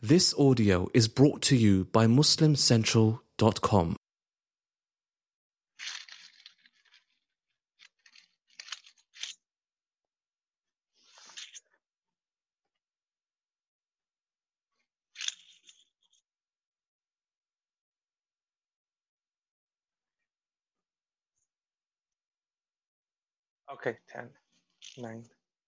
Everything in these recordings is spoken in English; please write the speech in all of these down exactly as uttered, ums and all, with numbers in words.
This audio is brought to you by Muslim Central dot com. Okay, ten, nine.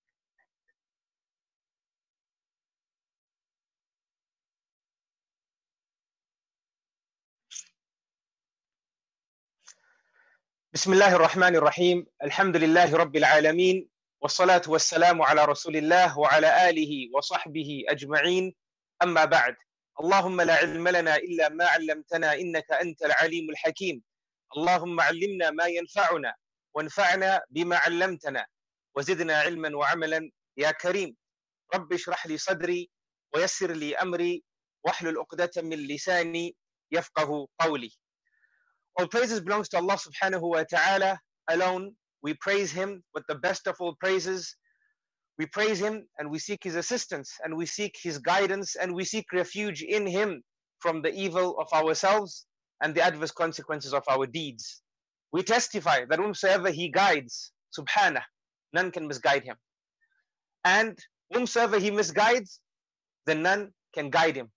بسم الله الرحمن الرحيم الحمد لله رب العالمين والصلاة والسلام على رسول الله وعلى آله وصحبه أجمعين أما بعد اللهم لا علم لنا إلا ما علمتنا إنك أنت العليم الحكيم اللهم علمنا ما ينفعنا وانفعنا بما علمتنا وزدنا علما وعملا يا كريم رب اشرح لي صدري ويسر لي أمري واحلل عقدة من لساني يفقه قولي. All praises belongs to Allah subhanahu wa ta'ala alone. We praise Him with the best of all praises. We praise Him and we seek His assistance and we seek His guidance and we seek refuge in Him from the evil of ourselves and the adverse consequences of our deeds. We testify that whomsoever He guides, subhanah, none can misguide Him. And whomsoever He misguides, then none can guide Him.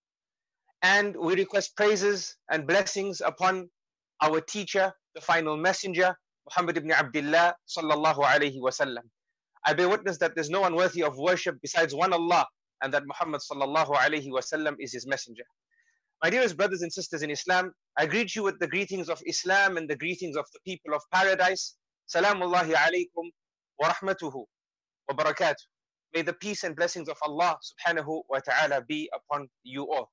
And we request praises and blessings upon our teacher, the final messenger, Muhammad ibn Abdullah sallallahu alayhi wasallam. I bear witness that there's no one worthy of worship besides one Allah, and that Muhammad sallallahu alayhi wasallam is his messenger. My dearest brothers and sisters in Islam, I greet you with the greetings of Islam and the greetings of the people of paradise. Salamullahi alaykum wa rahmatuhu wa barakatuh. May the peace and blessings of Allah subhanahu wa ta'ala be upon you all.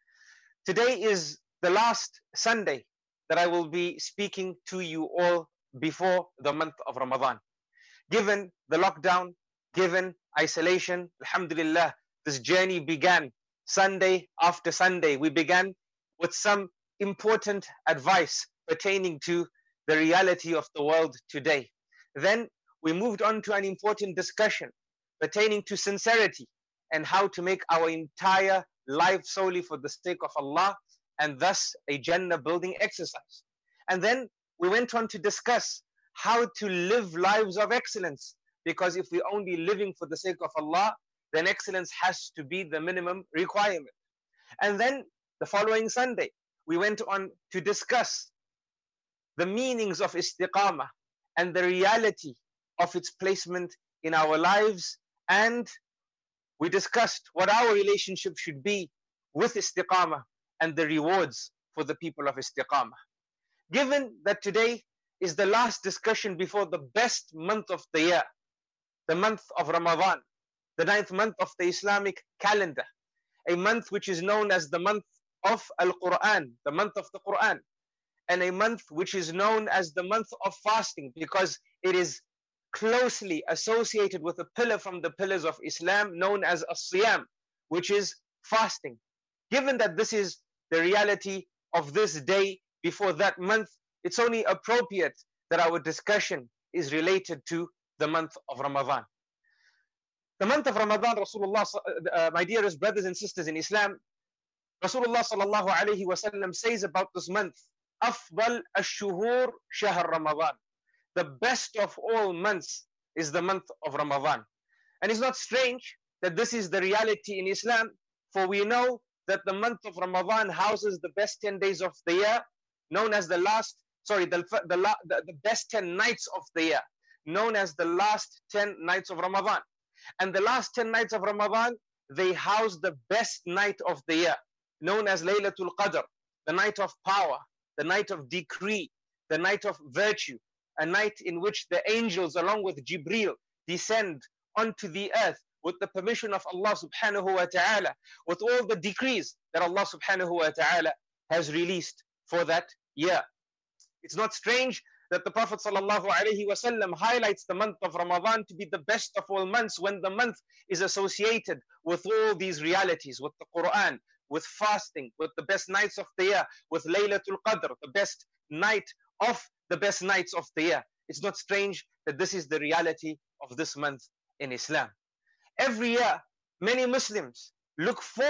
Today is the last Sunday that I will be speaking to you all before the month of Ramadan. Given the lockdown, given isolation, alhamdulillah, this journey began Sunday after Sunday. We began with some important advice pertaining to the reality of the world today. Then we moved on to an important discussion pertaining to sincerity and how to make our entire life solely for the sake of Allah, and thus a Jannah building exercise. And then we went on to discuss how to live lives of excellence, because if we're only living for the sake of Allah, then excellence has to be the minimum requirement. And then the following Sunday, we went on to discuss the meanings of istiqamah and the reality of its placement in our lives, and we discussed what our relationship should be with istiqamah and the rewards for the people of istiqamah. Given that today is the last discussion before the best month of the year, the month of Ramadan, the ninth month of the Islamic calendar, a month which is known as the month of Al-Quran, the month of the Quran, and a month which is known as the month of fasting, because it is closely associated with a pillar from the pillars of Islam known as As-Siyam, which is fasting. Given that this is the reality of this day before that month, it's only appropriate that our discussion is related to the month of Ramadan. The month of Ramadan, Rasulullah, uh, my dearest brothers and sisters in Islam, Rasulullah sallallahu alayhi wa sallam says about this month, أفضل الشهور شهر رمضان. The best of all months is the month of Ramadan. And it's not strange that this is the reality in Islam, for we know that the month of Ramadan houses the best ten days of the year, known as the last, sorry, the, the, the, the best ten nights of the year, known as the last ten nights of Ramadan. And the last ten nights of Ramadan, they house the best night of the year, known as Laylatul Qadr, the night of power, the night of decree, the night of virtue, a night in which the angels along with Jibreel descend onto the earth with the permission of Allah subhanahu wa ta'ala, with all the decrees that Allah subhanahu wa ta'ala has released for that year. It's not strange that the Prophet sallallahu alaihi wasallam highlights the month of Ramadan to be the best of all months, when the month is associated with all these realities, with the Quran, with fasting, with the best nights of the year, with Laylatul Qadr, the best night of the best nights of the year. It's not strange that this is the reality of this month in Islam. Every year, many Muslims look forward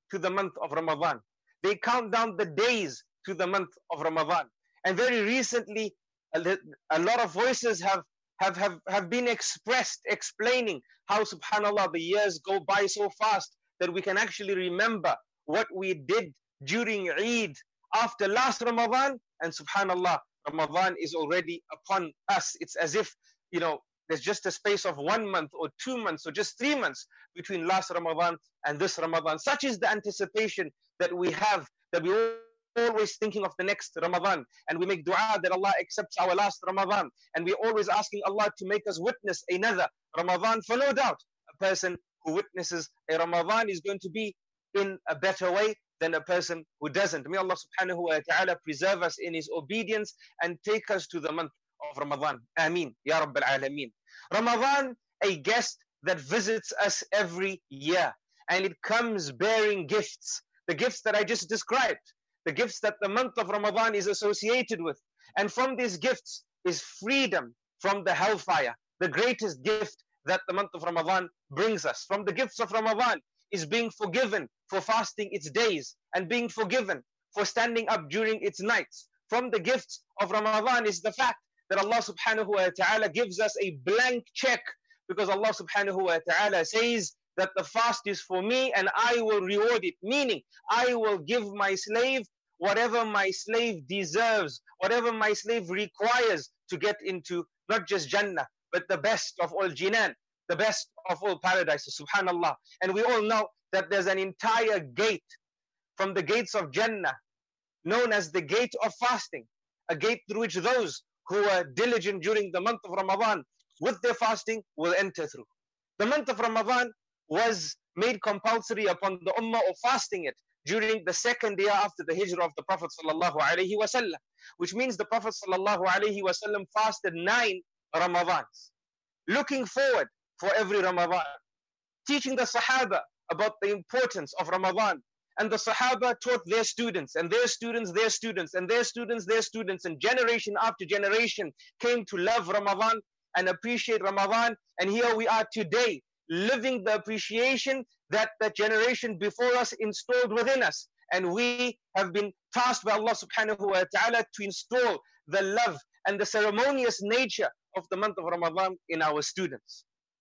to the month of Ramadan. They count down the days to the month of Ramadan. And very recently, a, a lot of voices have, have, have, have been expressed, explaining how, subhanAllah, the years go by so fast that we can actually remember what we did during Eid after last Ramadan. And subhanAllah, Ramadan is already upon us. It's as if, you know, there's just a space of one month or two months or just three months between last Ramadan and this Ramadan. Such is the anticipation that we have, that we always thinking of the next Ramadan, and we make dua that Allah accepts our last Ramadan, and we're always asking Allah to make us witness another Ramadan. For no doubt, a person who witnesses a Ramadan is going to be in a better way than a person who doesn't. May Allah subhanahu wa ta'ala preserve us in His obedience and take us to the month of Ramadan. Ameen. Ya Rabbil Alameen. Ramadan, a guest that visits us every year, and it comes bearing gifts. The gifts that I just described, the gifts that the month of Ramadan is associated with. And from these gifts is freedom from the hellfire, the greatest gift that the month of Ramadan brings us. From the gifts of Ramadan is being forgiven for fasting its days and being forgiven for standing up during its nights. From the gifts of Ramadan is the fact that Allah subhanahu wa ta'ala gives us a blank check, because Allah subhanahu wa ta'ala says that the fast is for me and I will reward it. Meaning, I will give my slave whatever my slave deserves, whatever my slave requires to get into not just Jannah, but the best of all Jinan, the best of all paradises, subhanallah. And we all know that there's an entire gate from the gates of Jannah, known as the gate of fasting, a gate through which those who are diligent during the month of Ramadan with their fasting will enter through. The month of Ramadan was made compulsory upon the ummah of fasting it during the second year after the hijrah of the Prophet sallallahu alaihi wasallam, which means the Prophet sallallahu alaihi wasallam fasted nine Ramadans, looking forward for every Ramadan, teaching the Sahaba about the importance of Ramadan. And the Sahaba taught their students, and their students, their students, and their students, their students, and generation after generation came to love Ramadan and appreciate Ramadan. And here we are today, living the appreciation that the generation before us installed within us. And we have been tasked by Allah subhanahu wa ta'ala to install the love and the ceremonious nature of the month of Ramadan in our students.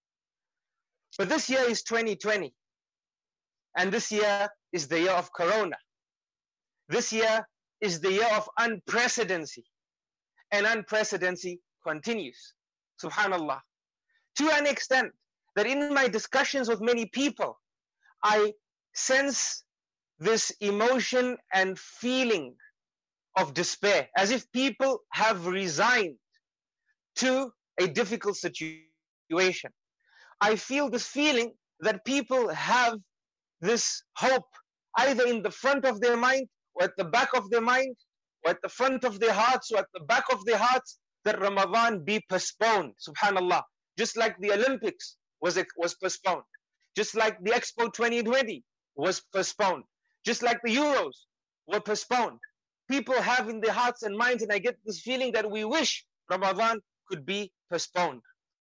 But this year is twenty twenty. And this year is the year of Corona. This year is the year of unprecedency. And unprecedency continues. Subhanallah. To an extent that in my discussions with many people, I sense this emotion and feeling of despair, as if people have resigned to a difficult situation. I feel this feeling that people have this hope either in the front of their mind or at the back of their mind, or at the front of their hearts or at the back of their hearts, that Ramadan be postponed. Subhanallah. Just like the Olympics was, was postponed. Just like the Expo twenty twenty was postponed. Just like the Euros were postponed. People have in their hearts and minds, and I get this feeling that we wish Ramadan could be postponed.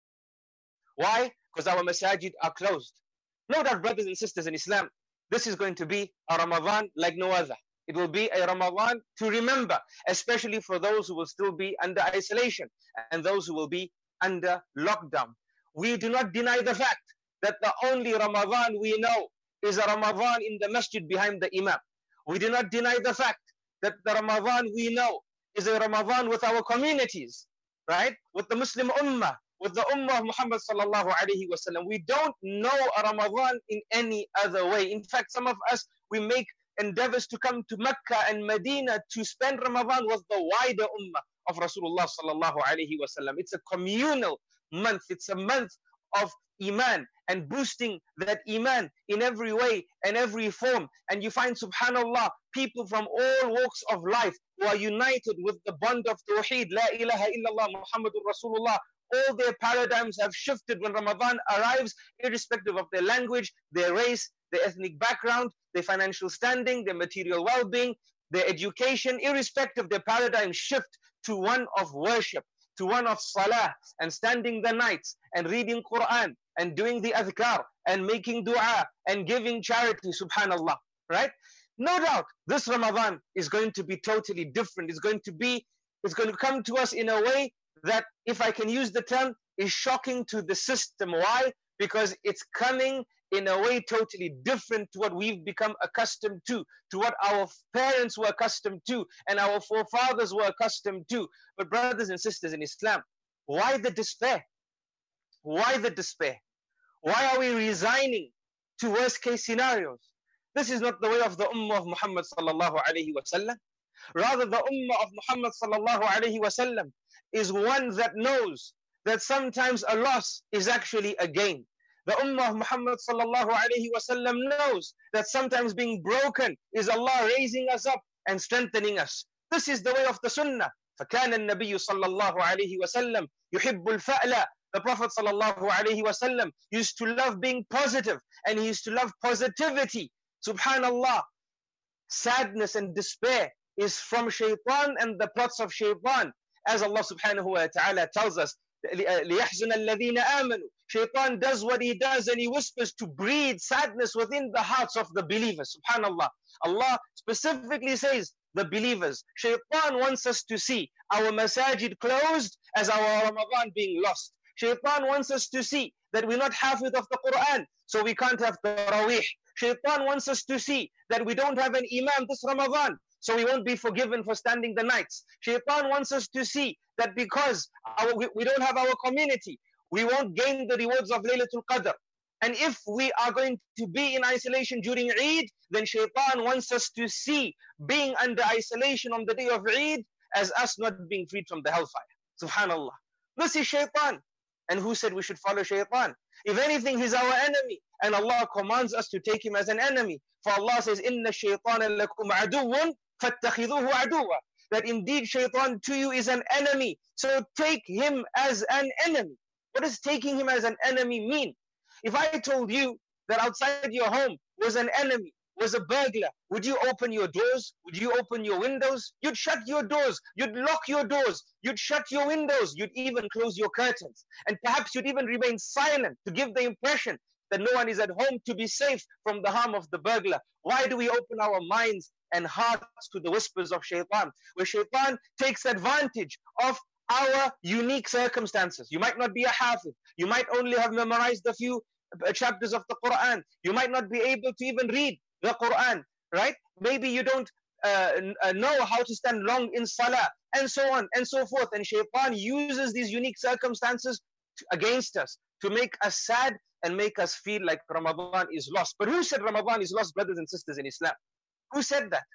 Why? Because our masajid are closed. No doubt, brothers and sisters in Islam, this is going to be a Ramadan like no other. It will be a Ramadan to remember, especially for those who will still be under isolation and those who will be under lockdown. We do not deny the fact that the only Ramadan we know is a Ramadan in the masjid behind the Imam. We do not deny the fact that the Ramadan we know is a Ramadan with our communities, right? With the Muslim Ummah, with the Ummah of Muhammad sallallahu alaihi wasallam. We don't know a Ramadan in any other way. In fact, some of us, we make endeavors to come to Mecca and Medina to spend Ramadan with the wider Ummah of Rasulullah sallallahu alaihi wasallam. It's a communal month. It's a month of Iman and boosting that Iman in every way and every form. And you find, subhanallah, people from all walks of life who are united with the bond of Tawheed, La ilaha illallah Muhammadur Rasulullah. All their paradigms have shifted when Ramadan arrives, irrespective of their language, their race, their ethnic background, their financial standing, their material well-being, their education, irrespective, their paradigms shift to one of worship, to one of salah, and standing the nights, and reading Quran, and doing the adhkar, and making dua, and giving charity, subhanallah. right? No doubt, this Ramadan is going to be totally different. It's going to be, it's going to come to us in a way that, if I can use the term, is shocking to the system. Why? Because it's coming in a way totally different to what we've become accustomed to, to what our parents were accustomed to, and our forefathers were accustomed to. But brothers and sisters in Islam, why the despair? Why the despair? Why are we resigning to worst case scenarios? This is not the way of the Ummah of Muhammad sallallahu alayhi wa sallam. Rather, the Ummah of Muhammad sallallahu alayhi wa sallam is one that knows that sometimes a loss is actually a gain. The Ummah of Muhammad sallallahu alayhi wa sallam knows that sometimes being broken is Allah raising us up and strengthening us. This is the way of the Sunnah. فَكَانَ النَّبِيُّ صَلَّى اللَّهُ عَلَيْهِ وَسَلَّمْ يُحِبُّ الْفَأْلَ. The Prophet sallallahu alayhi wa sallam used to love being positive, and he used to love positivity. Subhanallah. Sadness and despair is from shaitan and the plots of shaitan. As Allah subhanahu wa ta'ala tells us, لِيَحْزُنَ الَّذِينَ آمَنُوا. Shaitan does what he does, and he whispers to breed sadness within the hearts of the believers. Subhanallah. Allah specifically says, the believers. Shaitan wants us to see our masajid closed as our Ramadan being lost. Shaitan wants us to see that we're not hafiz of the Quran, so we can't have Tarawih. Shaitan wants us to see that we don't have an imam this Ramadan, so we won't be forgiven for standing the nights. Shaitan wants us to see that because our, we, we don't have our community, we won't gain the rewards of Laylatul Qadr. And if we are going to be in isolation during Eid, then Shaitan wants us to see being under isolation on the day of Eid as us not being freed from the hellfire. Subhanallah. This is Shaitan. And who said we should follow Shaitan? If anything, he's our enemy. And Allah commands us to take him as an enemy. For Allah says, إِنَّ الشَّيْطَانَ لَكُمْ عَدُوٌ فَاتَّخِذُوهُ عَدُوًا. That indeed Shaitan to you is an enemy. So take him as an enemy. What does taking him as an enemy mean? If I told you that outside your home was an enemy, was a burglar, would you open your doors? Would you open your windows? You'd shut your doors. You'd lock your doors. You'd shut your windows. You'd even close your curtains. And perhaps you'd even remain silent to give the impression that no one is at home to be safe from the harm of the burglar. Why do we open our minds and hearts to the whispers of Shaitan? Where Shaitan takes advantage of our unique circumstances. You might not be a hafiz. You might only have memorized a few chapters of the Quran. You might not be able to even read the Quran, right? Maybe you don't uh, know how to stand long in salah, and so on and so forth. And Shaitan uses these unique circumstances to, against us, to make us sad and make us feel like Ramadan is lost. But who said Ramadan is lost, brothers and sisters in Islam? Who said that?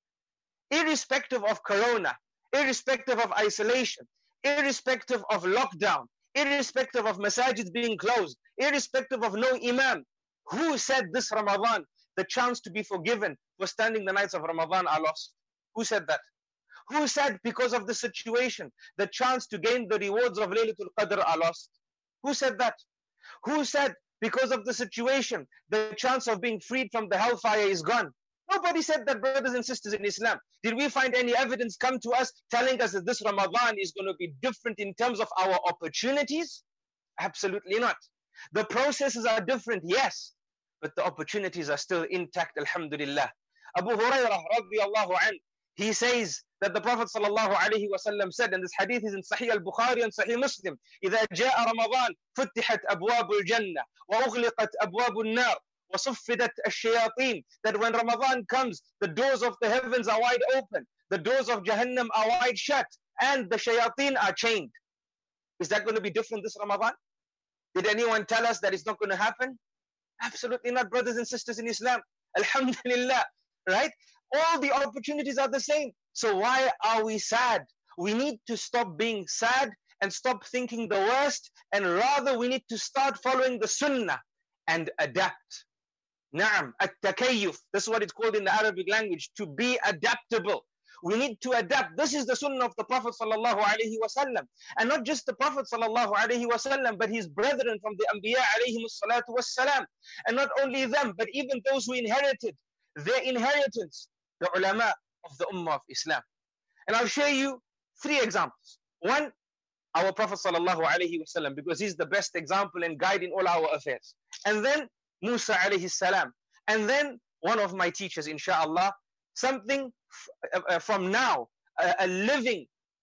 Irrespective of Corona, irrespective of isolation, irrespective of lockdown, irrespective of masajids being closed, irrespective of no imam, who said this Ramadan, the chance to be forgiven for standing the nights of Ramadan are lost? Who said that? Who said because of the situation, the chance to gain the rewards of Laylatul Qadr are lost? Who said that? Who said because of the situation, the chance of being freed from the hellfire is gone? Nobody said that, brothers and sisters in Islam. Did we find any evidence come to us telling us that this Ramadan is going to be different in terms of our opportunities? Absolutely not. The processes are different, yes, but the opportunities are still intact, alhamdulillah. Abu Hurairah radiallahu anhu, he says that the Prophet sallallahu alayhi wa sallam said, and this hadith is in Sahih al-Bukhari and Sahih Muslim, إِذَا جَاءَ رَمَضَانَ فُتِحَتْ أَبْوَابُ الْجَنَّةِ وَأُغْلِقَتْ أَبْوَابُ النَّارِ وَصُفِّدَتْ الشَّيَاطِينَ. That when Ramadan comes, the doors of the heavens are wide open, the doors of Jahannam are wide shut, and the shayateen are chained. Is that going to be different this Ramadan? Did anyone tell us that it's not going to happen? Absolutely not, brothers and sisters in Islam. Alhamdulillah, right? All the opportunities are the same. So why are we sad? We need to stop being sad and stop thinking the worst, and rather we need to start following the sunnah and adapt. Naam, at-takayyuf. This is what it's called in the Arabic language, to be adaptable. We need to adapt. This is the sunnah of the Prophet sallallahu alaihi wasallam, and not just the Prophet sallallahu alaihi wasallam, but his brethren from the Anbiya alayhi salatu wassalam. And not only them, but even those who inherited their inheritance, the ulama of the Ummah of Islam. And I'll share you three examples. One, our Prophet sallallahu alaihi wasallam, because he's the best example and guide in all our affairs. And then Musa alayhi salam. And then one of my teachers, inshallah, something uh, from now, a, a living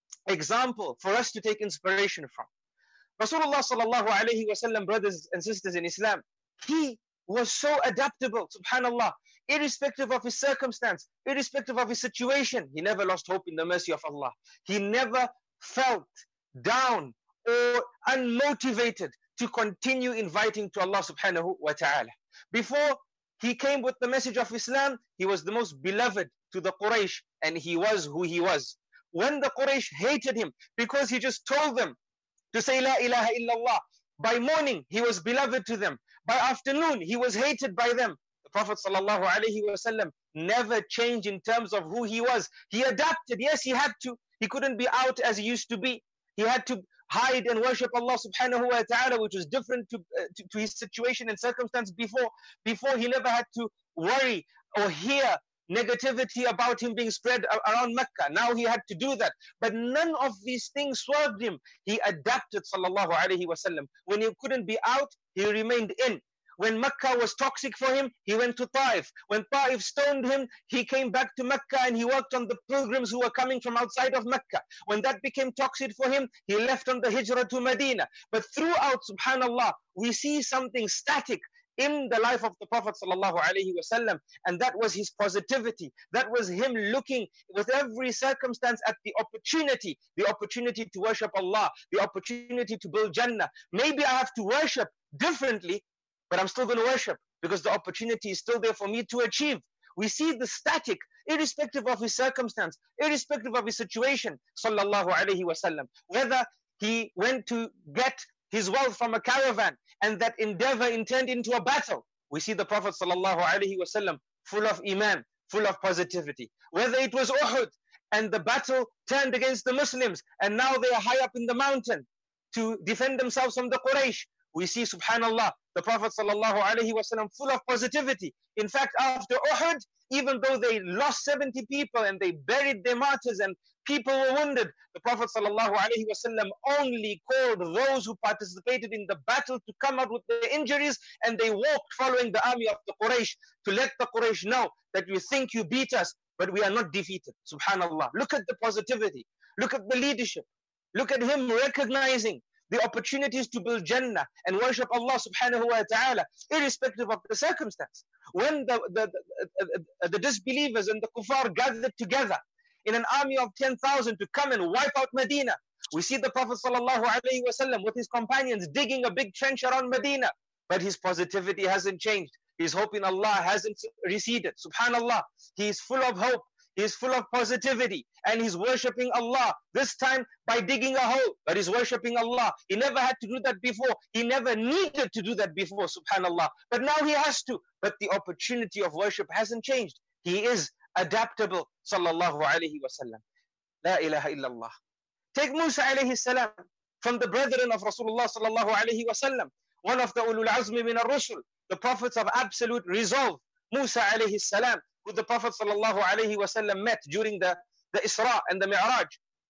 example for us to take inspiration from. Rasulullah sallallahu alayhi wasallam, brothers and sisters in Islam, he was so adaptable, subhanallah, irrespective of his circumstance, irrespective of his situation. He never lost hope in the mercy of Allah. He never felt down or unmotivated to continue inviting to Allah subhanahu wa ta'ala. Before he came with the message of Islam, he was the most beloved to the Quraysh, and he was who he was. When the Quraysh hated him because he just told them to say La ilaha illallah, by morning he was beloved to them, by afternoon he was hated by them. The Prophet sallallahu alaihi wasallam never changed in terms of who he was. He adapted. Yes, he had to. He couldn't be out as he used to be. He had to hide and worship Allah subhanahu wa ta'ala, which was different to, uh, to, to his situation and circumstance before. Before, he never had to worry or hear negativity about him being spread around Mecca. Now he had to do that. But none of these things swerved him. He adapted, sallallahu alaihi wasallam. When he couldn't be out, he remained in. When Mecca was toxic for him, he went to Taif. When Taif stoned him, he came back to Mecca and he worked on the pilgrims who were coming from outside of Mecca. When that became toxic for him, he left on the hijrah to Medina. But throughout, subhanallah, we see something static in the life of the Prophet sallallahu alaihi wasallam, and that was his positivity. That was him looking with every circumstance at the opportunity, the opportunity to worship Allah, the opportunity to build Jannah. Maybe I have to worship differently, but I'm still going to worship because the opportunity is still there for me to achieve. We see the static, irrespective of his circumstance, irrespective of his situation, sallallahu alaihi wasallam. Whether he went to get his wealth from a caravan and that endeavor turned into a battle, we see the Prophet sallallahu alaihi wasallam full of iman, full of positivity. Whether it was Uhud and the battle turned against the Muslims and now they are high up in the mountain to defend themselves from the Quraysh, we see, subhanallah, the Prophet sallallahu alaihi wasallam full of positivity. In fact, after Uhud, even though they lost seventy people and they buried their martyrs and people were wounded, the Prophet sallallahu alaihi wasallam only called those who participated in the battle to come out with their injuries, and they walked following the army of the Quraysh to let the Quraysh know that you think you beat us, but we are not defeated. Subhanallah. Look at the positivity. Look at the leadership. Look at him recognizing the opportunities to build Jannah and worship Allah subhanahu wa ta'ala, irrespective of the circumstance. When the, the, the, the, the disbelievers and the kuffar gathered together in an army of ten thousand to come and wipe out Medina, we see the Prophet sallallahu alaihi wasallam with his companions digging a big trench around Medina, but his positivity hasn't changed. His hope in Allah hasn't receded. Subhanallah, he is full of hope. He is full of positivity and he's worshipping Allah. This time by digging a hole, but he's worshipping Allah. He never had to do that before. He never needed to do that before, subhanallah. But now he has to. But the opportunity of worship hasn't changed. He is adaptable, sallallahu alayhi wasallam. La ilaha illallah. Take Musa alayhi salam from the brethren of Rasulullah sallallahu alayhi wasallam, one of the ulul azmi min ar-rusul, the prophets of absolute resolve, Musa alayhi salam, who the Prophet sallallahu alaihi wasallam met during the, the Isra and the Mi'raj.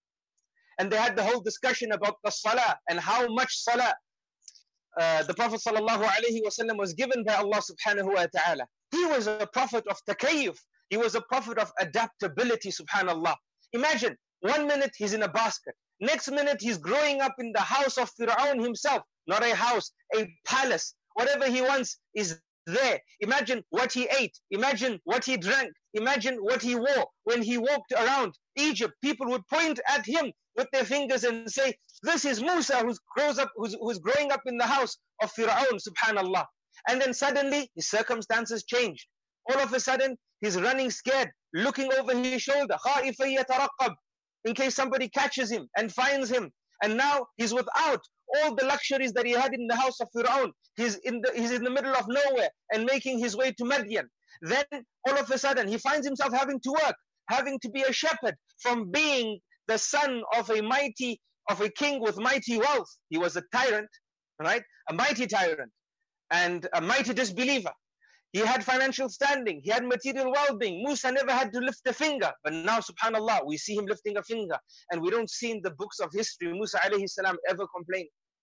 And they had the whole discussion about the salah and how much salah uh, the Prophet sallallahu alaihi wasallam was given by Allah subhanahu wa ta'ala. He was a prophet of takayyuf. He was a prophet of adaptability, subhanallah. Imagine, one minute he's in a basket. Next minute he's growing up in the house of Fir'aun himself. Not a house, a palace. Whatever he wants is there. Imagine what he ate. Imagine what he drank. Imagine what he wore. When he walked around Egypt, people would point at him with their fingers and say, this is Musa who's grows up, who's, who's growing up in the house of Fir'aun, subhanallah. And then suddenly his circumstances changed. All of a sudden he's running scared, looking over his shoulder, خَائِفًا يَتَرَقَّبْ, in case somebody catches him and finds him. And now he's without all the luxuries that he had in the house of Fir'aun. He's in the he's in the middle of nowhere and making his way to Madian. Then all of a sudden he finds himself having to work, having to be a shepherd, from being the son of a mighty of a king with mighty wealth. He was a tyrant, right? A mighty tyrant and a mighty disbeliever. He had financial standing. He had material well-being. Musa never had to lift a finger. But now, subhanallah, we see him lifting a finger. And we don't see in the books of history Musa alayhi salam ever complain.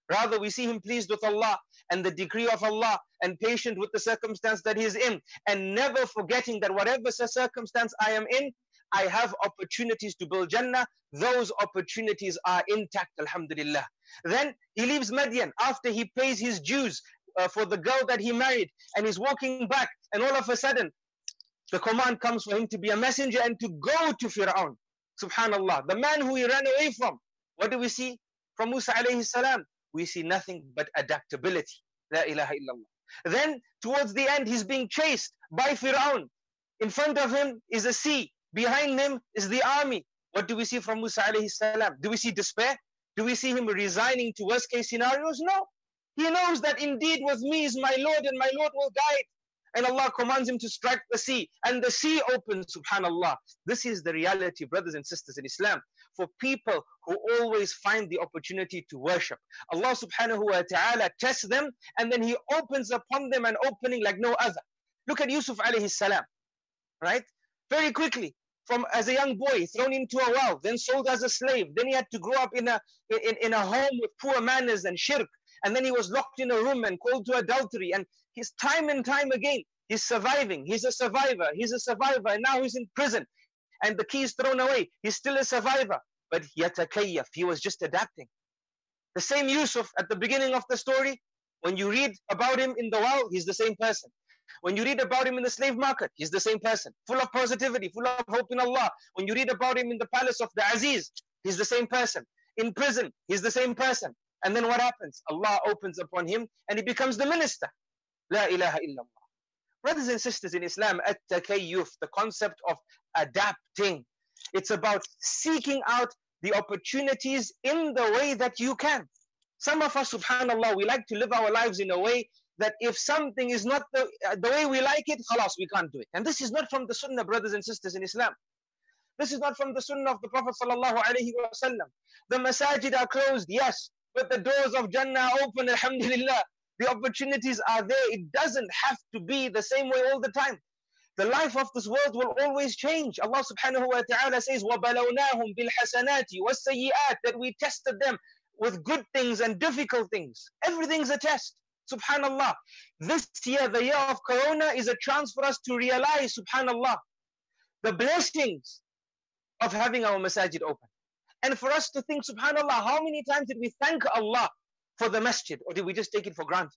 Rather, we see him pleased with Allah and the decree of Allah and patient with the circumstance that he is in, and never forgetting that whatever circumstance I am in, I have opportunities to build Jannah. Those opportunities are intact, alhamdulillah. Then he leaves Madian after he pays his dues uh, for the girl that he married, and he's walking back, and all of a sudden the command comes for him to be a messenger and to go to Fir'aun. Subhanallah, the man who he ran away from. What do we see from Musa alayhi salam? We see nothing but adaptability. La ilaha illallah. Then towards the end, he's being chased by Fir'aun. In front of him is a sea. Behind him is the army. What do we see from Musa alayhi salam? Do we see despair? Do we see him resigning to worst case scenarios? No. He knows that indeed with me is my Lord, and my Lord will guide. And Allah commands him to strike the sea, and the sea opens, subhanallah. This is the reality, brothers and sisters in Islam, for people who always find the opportunity to worship. Allah subhanahu wa ta'ala tests them, and then he opens upon them an opening like no other. Look at Yusuf alayhi salam, right? Very quickly, from as a young boy, thrown into a well, then sold as a slave. Then he had to grow up in a, in, in a home with poor manners and shirk. And then he was locked in a room and called to adultery. And he's time and time again, he's surviving. He's a survivor. He's a survivor. And now he's in prison. And the key is thrown away. He's still a survivor. But yatakayyaf, he was just adapting. The same Yusuf at the beginning of the story, when you read about him in the well, he's the same person. When you read about him in the slave market, he's the same person. Full of positivity, full of hope in Allah. When you read about him in the palace of the Aziz, he's the same person. In prison, he's the same person. And then what happens? Allah opens upon him and he becomes the minister. La ilaha illallah. Brothers and sisters in Islam, at-takayyuf, the concept of adapting. It's about seeking out the opportunities in the way that you can. Some of us, subhanallah, we like to live our lives in a way that if something is not the, uh, the way we like it, khalas, we can't do it. And this is not from the sunnah, brothers and sisters in Islam. This is not from the sunnah of the Prophet sallallahu alaihi wasallam. The masajid are closed, yes, but the doors of Jannah are open, alhamdulillah. The opportunities are there. It doesn't have to be the same way all the time. The life of this world will always change. Allah subhanahu wa ta'ala says, وَبَلَوْنَاهُمْ بِالْحَسَنَاتِ وَالسَّيِّئَاتِ, that we tested them with good things and difficult things. Everything's a test. Subhanallah. This year, the year of Corona, is a chance for us to realize, subhanallah, the blessings of having our masajid open. And for us to think, subhanallah, how many times did we thank Allah for the masjid, or did we just take it for granted?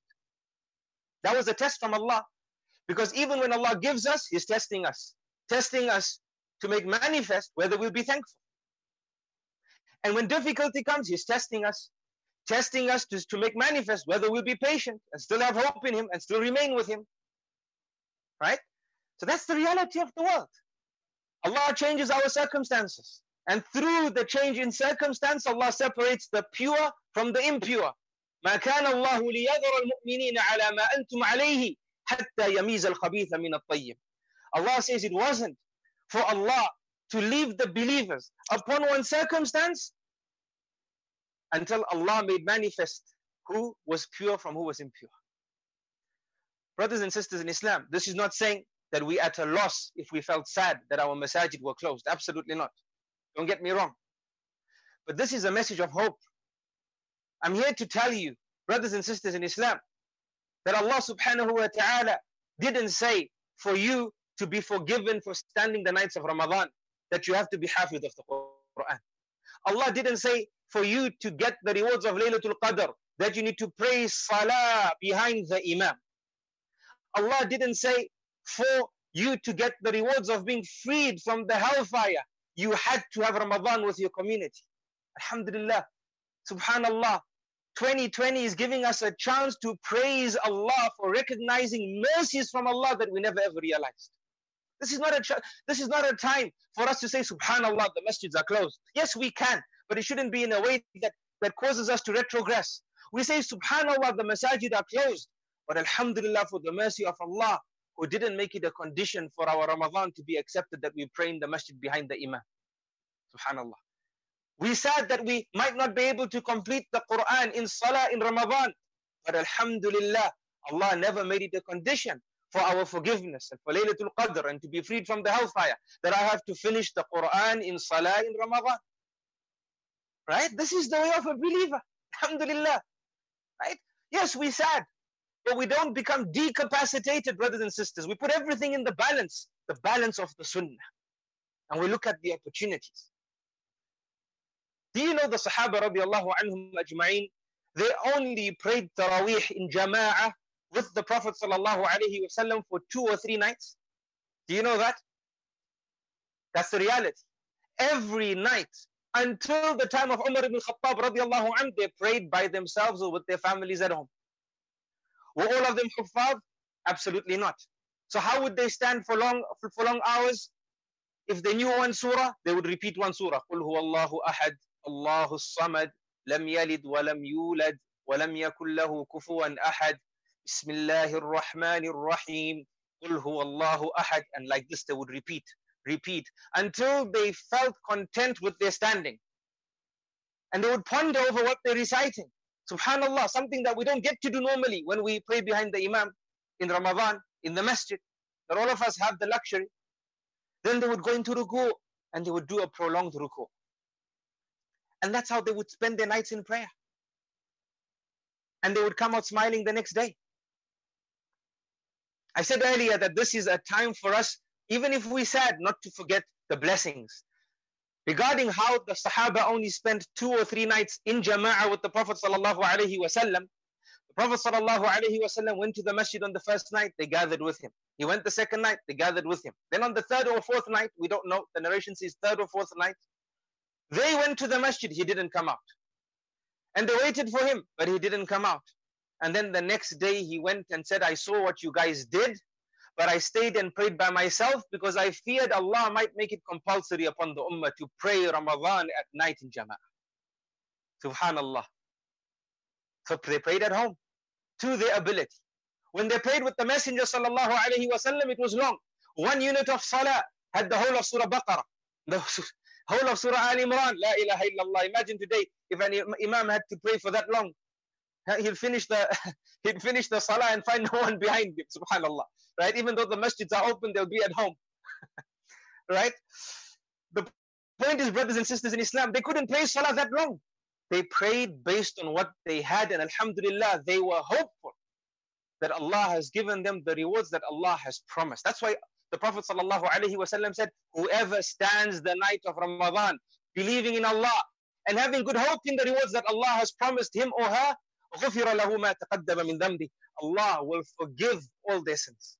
That was a test from Allah. Because even when Allah gives us, He's testing us. Testing us to make manifest whether we'll be thankful. And when difficulty comes, He's testing us. Testing us to, to make manifest whether we'll be patient and still have hope in Him and still remain with Him. Right? So that's the reality of the world. Allah changes our circumstances. And through the change in circumstance, Allah separates the pure from the impure. ما كان الله ليذر المؤمنين على ما أنتم عليه حتى يميز الخبيث من الطيب. Allah says it wasn't for Allah to leave the believers upon one circumstance until Allah made manifest who was pure from who was impure. Brothers and sisters in Islam, this is not saying that we are at a loss if we felt sad that our masajid were closed. Absolutely not. Don't get me wrong. But this is a message of hope. I'm here to tell you, brothers and sisters in Islam, that Allah subhanahu wa ta'ala didn't say for you to be forgiven for standing the nights of Ramadan, that you have to be hafiz of the Quran. Allah didn't say for you to get the rewards of Laylatul Qadr, that you need to pray salah behind the Imam. Allah didn't say for you to get the rewards of being freed from the hellfire, you had to have Ramadan with your community. Alhamdulillah, subhanallah, twenty twenty is giving us a chance to praise Allah for recognizing mercies from Allah that we never ever realized. This is not a this is not a time for us to say, subhanallah, the masjids are closed. Yes, we can, but it shouldn't be in a way that, that causes us to retrogress. We say, subhanallah, the masajid are closed, but alhamdulillah for the mercy of Allah, who didn't make it a condition for our Ramadan to be accepted that we pray in the masjid behind the Imam. Subhanallah. We said that we might not be able to complete the Quran in Salah in Ramadan, but alhamdulillah, Allah never made it a condition for our forgiveness and for Laylatul Qadr and to be freed from the hellfire, that I have to finish the Quran in Salah in Ramadan. Right? This is the way of a believer. Alhamdulillah. right? Yes, we sad, but we don't become decapacitated, brothers and sisters. We put everything in the balance, the balance of the sunnah, and we look at the opportunities. Do you know the Sahaba radiallahu anhum ajma'in, they only prayed Taraweeh in Jama'ah with the Prophet sallallahu alayhi wasallam for two or three nights? Do you know that? That's the reality. Every night, until the time of Umar ibn Khattab radiallahu anhu, they prayed by themselves or with their families at home. Were all of them huffaz? Absolutely not. So how would they stand for long, for long hours? If they knew one surah, they would repeat one surah. قُلْ هُوَ اللَّهُ أَحَدٌ اللَّهُ الصَّمَدُ لَمْ يَلِدْ وَلَمْ يُولَدْ وَلَمْ يَكُنْ لَهُ كُفُوًا أَحَدٌ بِسْمِ اللَّهِ الرَّحْمَنِ الرَّحِيمِ قُلْ هُوَ اللَّهُ أَحَدٌ. And like this they would repeat, repeat, until they felt content with their standing. And they would ponder over what they're reciting. Subhanallah, something that we don't get to do normally when we pray behind the Imam in Ramadan, in the masjid, that all of us have the luxury. Then they would go into ruku and they would do a prolonged ruku. And that's how they would spend their nights in prayer. And they would come out smiling the next day. I said earlier that this is a time for us, even if we sad, not to forget the blessings. Regarding how the Sahaba only spent two or three nights in Jama'ah with the Prophet sallallahu alaihi wasallam, the Prophet sallallahu alaihi wasallam went to the masjid on the first night, they gathered with him. He went the second night, they gathered with him. Then on the third or fourth night, we don't know, the narration says third or fourth night, they went to the masjid, he didn't come out. And they waited for him, but he didn't come out. And then the next day he went and said, I saw what you guys did, but I stayed and prayed by myself because I feared Allah might make it compulsory upon the ummah to pray Ramadan at night in Jama'ah. Subhanallah. So they prayed at home to their ability. When they prayed with the Messenger sallallahu alaihi wasallam, it was long. One unit of salah had the whole of Surah Baqarah, the whole of Surah Al Imran. La ilaha illallah. Imagine today if an imam had to pray for that long. He'll finish the he'd finish the salah and find no one behind him. Subhanallah. Right? Even though the masjids are open, they'll be at home. Right? The point is, brothers and sisters in Islam, they couldn't pray salah that long. They prayed based on what they had, and alhamdulillah, they were hopeful that Allah has given them the rewards that Allah has promised. That's why the Prophet sallallahu alaihi wasallam said, whoever stands the night of Ramadan, believing in Allah and having good hope in the rewards that Allah has promised him or her, غُفِرَ لَهُ مَا تَقَدَّمَ مِنْ ذَنْبِهِ. Allah will forgive all their sins.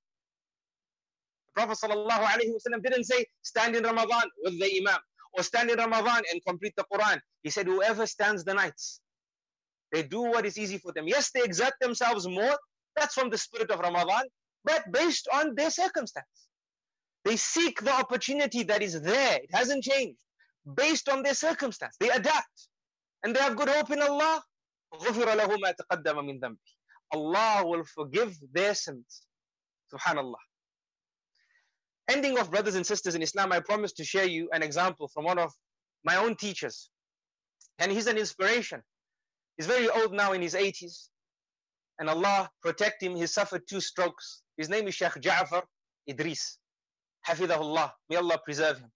The Prophet sallallahu alaihi wasallam didn't say, stand in Ramadan with the Imam, or stand in Ramadan and complete the Quran. He said, whoever stands the nights, they do what is easy for them. Yes, they exert themselves more. That's from the spirit of Ramadan, but based on their circumstance. They seek the opportunity that is there. It hasn't changed. Based on their circumstance. They adapt. And they have good hope in Allah. غُفِرَ لَهُ مَا تَقَدَّمَ مِنْ ذَنْبِهِ. Allah will forgive their sins. Subhanallah. Ending off, brothers and sisters in Islam, I promise to share you an example from one of my own teachers. And he's an inspiration. He's very old now, in his eighties. And Allah protect him, he suffered two strokes. His name is Sheikh Ja'far Idris. Hafidahullah. May Allah preserve him.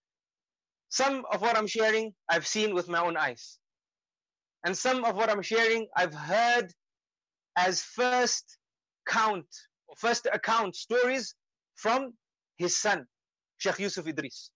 Some of what I'm sharing, I've seen with my own eyes. And some of what I'm sharing, I've heard as first count, or first account stories from his son, Sheikh Yusuf Idris.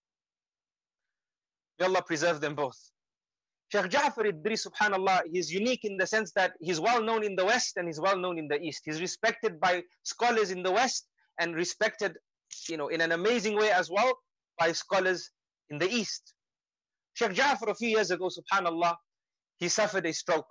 May Allah preserve them both. Sheikh Ja'far Idris, subhanallah, he's unique in the sense that he's well known in the West and he's well known in the East. He's respected by scholars in the West and respected, you know, in an amazing way as well by scholars in the East. Sheikh Ja'far, a few years ago, subhanallah, he suffered a stroke.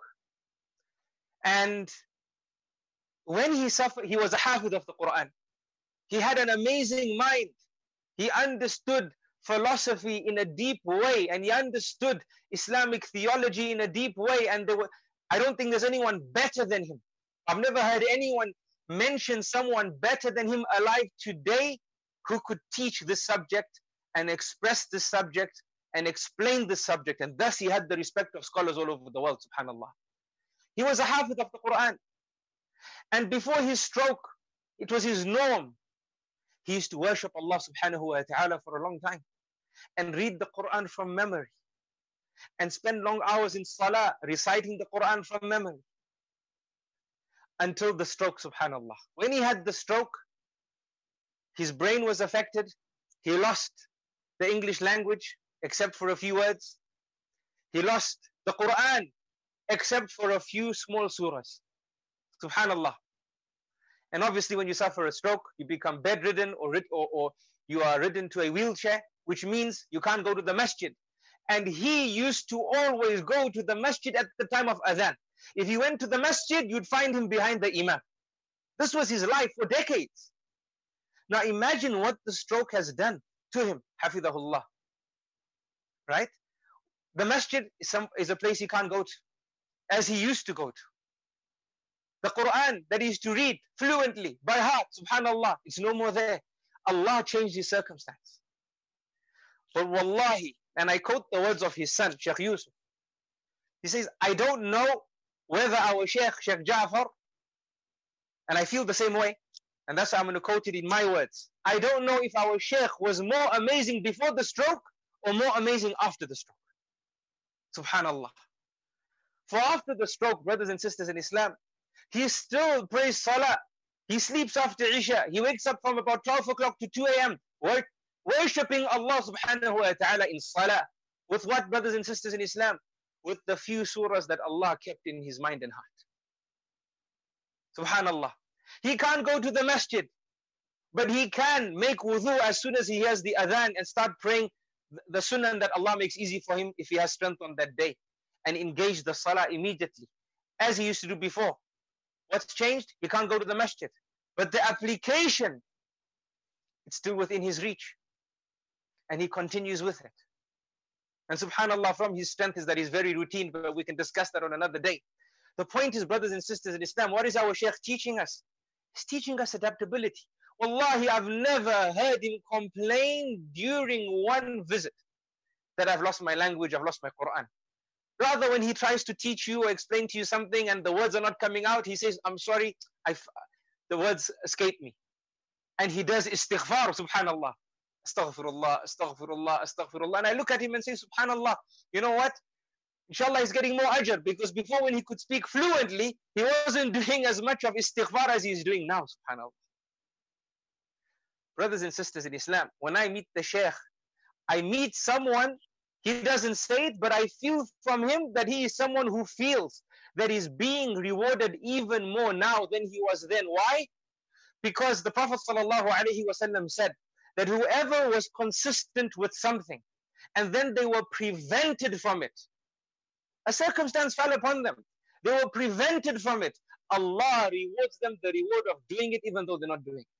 And when he suffered, he was a hafid of the Quran. He had an amazing mind. He understood philosophy in a deep way, and he understood Islamic theology in a deep way. And there were, I don't think there's anyone better than him. I've never heard anyone mention someone better than him alive today who could teach this subject and express this subject and explain this subject. And thus he had the respect of scholars all over the world, subhanallah. He was a hafid of the Quran. And before his stroke, it was his norm. He used to worship Allah subhanahu wa ta'ala for a long time and read the Quran from memory and spend long hours in salah reciting the Quran from memory. until the stroke, subhanallah. When he had the stroke, his brain was affected. He lost the English language, except for a few words. He lost the Quran, except for a few small surahs. Subhanallah. And obviously when you suffer a stroke, you become bedridden or, or, or you are ridden to a wheelchair, which means you can't go to the masjid. And he used to always go to the masjid at the time of adhan. If he went to the masjid, you'd find him behind the imam. This was his life for decades. Now imagine what the stroke has done to him, hafidhahullah. Right? The masjid is, some, is a place he can't go to, as he used to go to. The Quran that he used to read fluently, by heart, subhanallah, it's no more there. Allah changed his circumstance. But wallahi, and I quote the words of his son, Sheikh Yusuf. He says, I don't know whether our Sheikh, Sheikh Ja'far, and I feel the same way, and that's why I'm going to quote it in my words. I don't know if our Sheikh was more amazing before the stroke or more amazing after the stroke. Subhanallah. For after the stroke, brothers and sisters in Islam, he still prays salah. He sleeps after Isha. He wakes up from about twelve o'clock to two A M worshipping Allah subhanahu wa ta'ala in salah. With what, brothers and sisters in Islam? With the few surahs that Allah kept in his mind and heart. Subhanallah. He can't go to the masjid, but he can make wudu as soon as he hears the adhan and start praying the sunnah that Allah makes easy for him if he has strength on that day, and engage the salah immediately, as he used to do before. What's changed? He can't go to the masjid, but the application, it's still within his reach, and he continues with it. And subhanallah, from his strength is that he's very routine, but we can discuss that on another day. The point is, brothers and sisters in Islam, what is our Shaykh teaching us? He's teaching us adaptability. Wallahi, I've never heard him complain during one visit that I've lost my language, I've lost my Quran. Rather, when he tries to teach you or explain to you something and the words are not coming out, he says, I'm sorry, I've, the words escaped me. And he does istighfar, subhanallah. Astaghfirullah, astaghfirullah, astaghfirullah. And I look at him and say, subhanallah, you know what? Inshallah, he's getting more ajr, because before, when he could speak fluently, he wasn't doing as much of istighfar as he's doing now, subhanallah. Brothers and sisters in Islam, when I meet the Shaykh, I meet someone, he doesn't say it, but I feel from him that he is someone who feels that he's being rewarded even more now than he was then. Why? Because the Prophet ﷺ said that whoever was consistent with something and then they were prevented from it, a circumstance fell upon them, they were prevented from it, Allah rewards them the reward of doing it even though they're not doing it.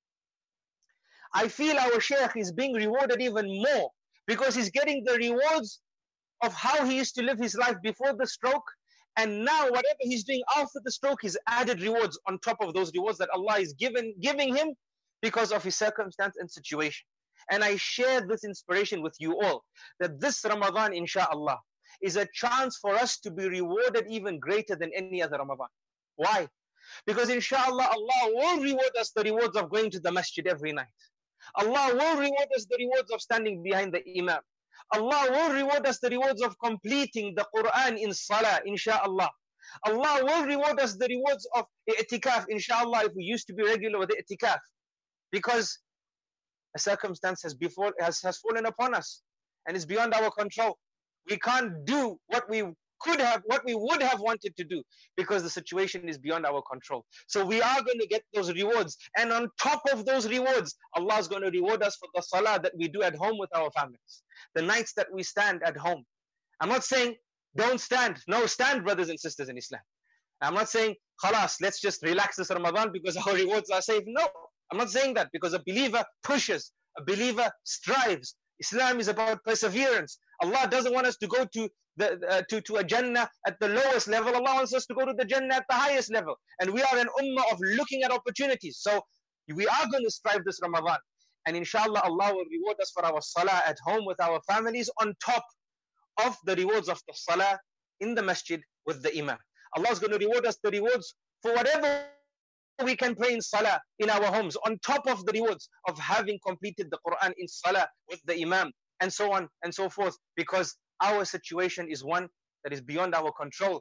I feel our Shaykh is being rewarded even more because he's getting the rewards of how he used to live his life before the stroke, and now whatever he's doing after the stroke is added rewards on top of those rewards that Allah is given, giving him because of his circumstance and situation. And I share this inspiration with you all, that this Ramadan, insha'Allah, is a chance for us to be rewarded even greater than any other Ramadan. Why? Because insha'Allah, Allah will reward us the rewards of going to the masjid every night. Allah will reward us the rewards of standing behind the imam. Allah will reward us the rewards of completing the Quran in salah, insha'Allah. Allah will reward us the rewards of i'tikaf, insha'Allah, if we used to be regular with i'tikaf. Because a circumstance has, before, has, has fallen upon us and it's beyond our control. We can't do what we could have, what we would have wanted to do, because the situation is beyond our control. So we are going to get those rewards. And on top of those rewards, Allah is going to reward us for the salah that we do at home with our families. The nights that we stand at home. I'm not saying don't stand. No, stand, brothers and sisters in Islam. I'm not saying, khalas, let's just relax this Ramadan because our rewards are safe. No, I'm not saying that, because a believer pushes, a believer strives. Islam is about perseverance. Allah doesn't want us to go to the uh, to, to a Jannah at the lowest level. Allah wants us to go to the Jannah at the highest level. And we are an ummah of looking at opportunities. So we are going to strive this Ramadan. And inshallah, Allah will reward us for our salah at home with our families on top of the rewards of the salah in the masjid with the imam. Allah is going to reward us the rewards for whatever we can pray in salah in our homes, on top of the rewards of having completed the Quran in salah with the imam, and so on and so forth, because our situation is one that is beyond our control.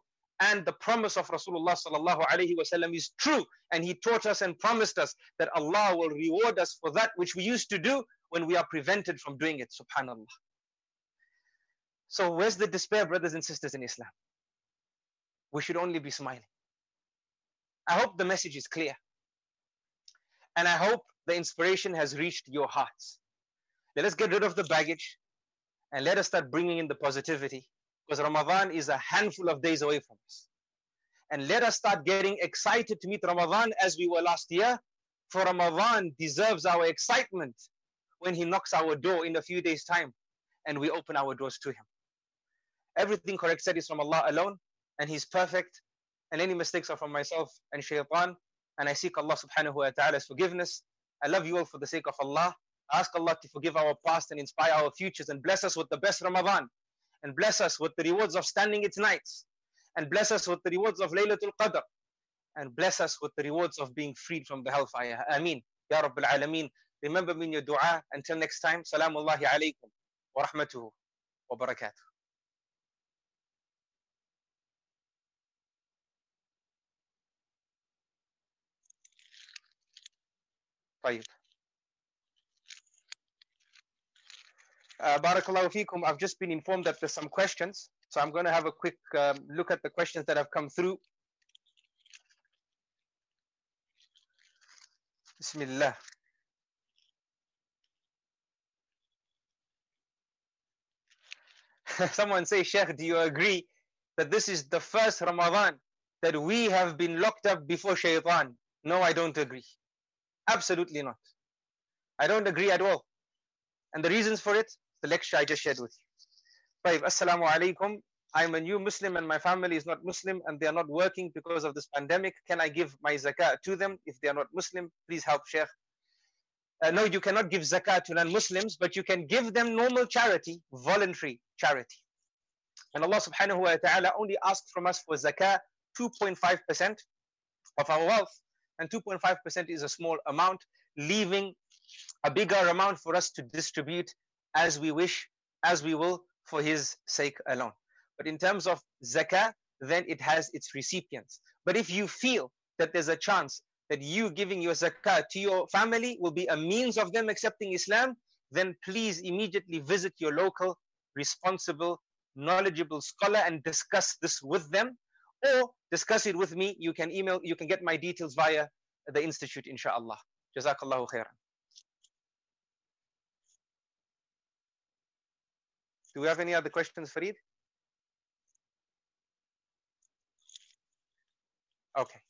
and the promise of Rasulullah sallallahu alaihi wasallam is true, and he taught us and promised us that Allah will reward us for that which we used to do when we are prevented from doing it. Subhanallah. So where's the despair, brothers and sisters in Islam? We should only be smiling. I hope the message is clear, and I hope the inspiration has reached your hearts. Let us get rid of the baggage and let us start bringing in the positivity, because Ramadan is a handful of days away from us. And let us start getting excited to meet Ramadan as we were last year, for Ramadan deserves our excitement when he knocks our door in a few days' time and we open our doors to him. Everything correct said is from Allah alone, and he's perfect, and any mistakes are from myself and shaitan, and I seek Allah subhanahu wa ta'ala's forgiveness. I love you all for the sake of Allah. I ask Allah to forgive our past and inspire our futures, and bless us with the best Ramadan, and bless us with the rewards of standing its nights, and bless us with the rewards of Laylatul Qadr, and bless us with the rewards of being freed from the hellfire. Ameen. Ya Rabbil Alameen. Remember me in your dua. Until next time, Salamullahi alaykum wa rahmatuhu wa barakatuh. طيب. Uh, Barakallahu feekum. I've just been informed that there's some questions, so I'm going to have a quick um, look at the questions that have come through. Bismillah. Someone say, Sheikh, do you agree that this is the first Ramadan that we have been locked up before shaitan? No, I don't agree. Absolutely not. I don't agree at all. And the reasons for it, the lecture I just shared with you. Right. Assalamu alaikum. I'm a new Muslim and my family is not Muslim and they are not working because of this pandemic. Can I give my zakat to them if they are not Muslim? Please help, Sheikh. Uh, no, you cannot give zakat to non-Muslims, but you can give them normal charity, voluntary charity. And Allah subhanahu wa ta'ala only asked from us for zakat two point five percent of our wealth, and two point five percent is a small amount, leaving a bigger amount for us to distribute as we wish, as we will, for his sake alone. But in terms of zakah, then it has its recipients. But if you feel that there's a chance that you giving your zakah to your family will be a means of them accepting Islam, then please immediately visit your local, responsible, knowledgeable scholar and discuss this with them, or discuss it with me. You can email, you can get my details via the institute, inshallah. Jazakallahu khairan. Do we have any other questions, Fareed? Okay.